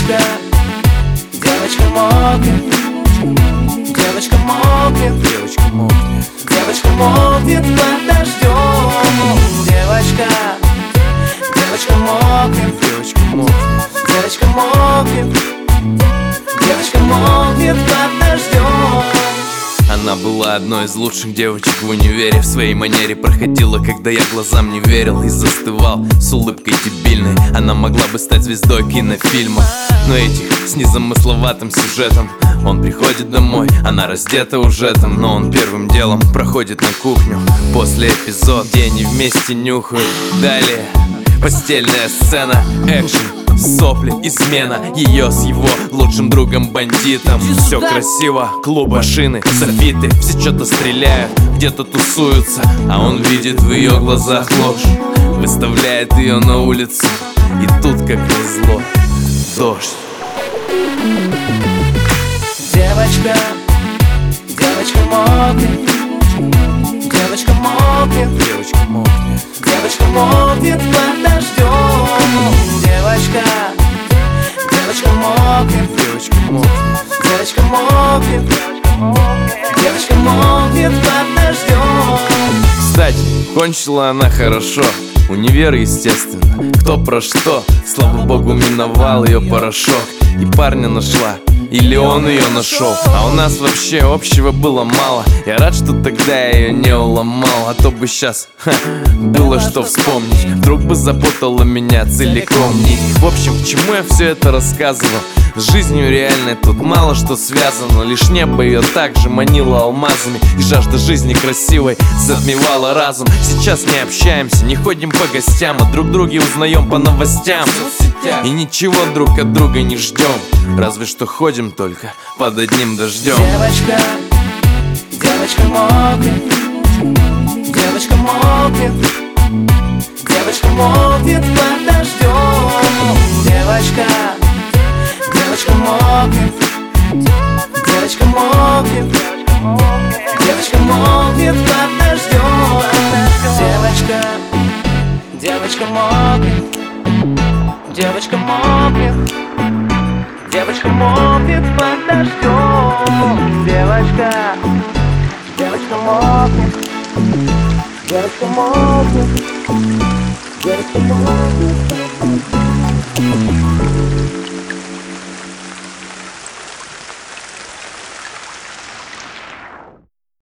Девочка, девочка мокнет, девочка мокнет, девочка мокнет, девочка мокнет под дождем. Девочка, девочка мокнет, девочка мокнет, девочка мокнет, девочка мокнет под дождем. Она была одной из лучших девочек в универе. В своей манере проходила, когда я глазам не верил, и застывал с улыбкой дебильной. Она могла бы стать звездой кинофильма, но этих с незамысловатым сюжетом. Он приходит домой, она раздета уже там, но он первым делом проходит на кухню. После эпизода, где они вместе нюхают. Далее постельная сцена, экшен, сопли, измена ее с его лучшим другом бандитом. Все красиво, клуб, машины, софиты, все что-то стреляют, где-то тусуются, а он видит в ее глазах ложь, выставляет ее на улицу, и тут, как назло, дождь. Девочка, девочка мокнет, девочка мокнет, девочка мокнет, девочка мокнет под дождем. Девочка, девочка мокнет, девочка мокнет, девочка мокнет, девочка мокнет под дождем. Кстати, кончила она хорошо, универ, естественно, кто про что. Слава богу, миновал ее порошок, и парня нашла, или он ее нашел. А у нас вообще общего было мало. Я рад, что тогда я ее не уломал, а то бы сейчас было что вспомнить. Вдруг бы запутала меня целиком нить. В общем, к чему я все это рассказывал? С жизнью реальной тут мало что связано. Лишь небо ее также манило алмазами, и жажда жизни красивой затмевала разум. Сейчас не общаемся, не ходим по гостям, а друг друга узнаем по новостям. И ничего друг от друга не ждем, разве что ходим только под одним дождем. Девочка, девочка мокнет, девочка мокнет, девочка мокнет под дождем. Девочка, девочка мокнет, девочка мокнет, девочка мокнет под дождем. Девочка, девочка мокнет, девочка мокнет, девочка мокнет под дождем. Девочка, девочка мокнет, девочка мокнет, девочка мокнет.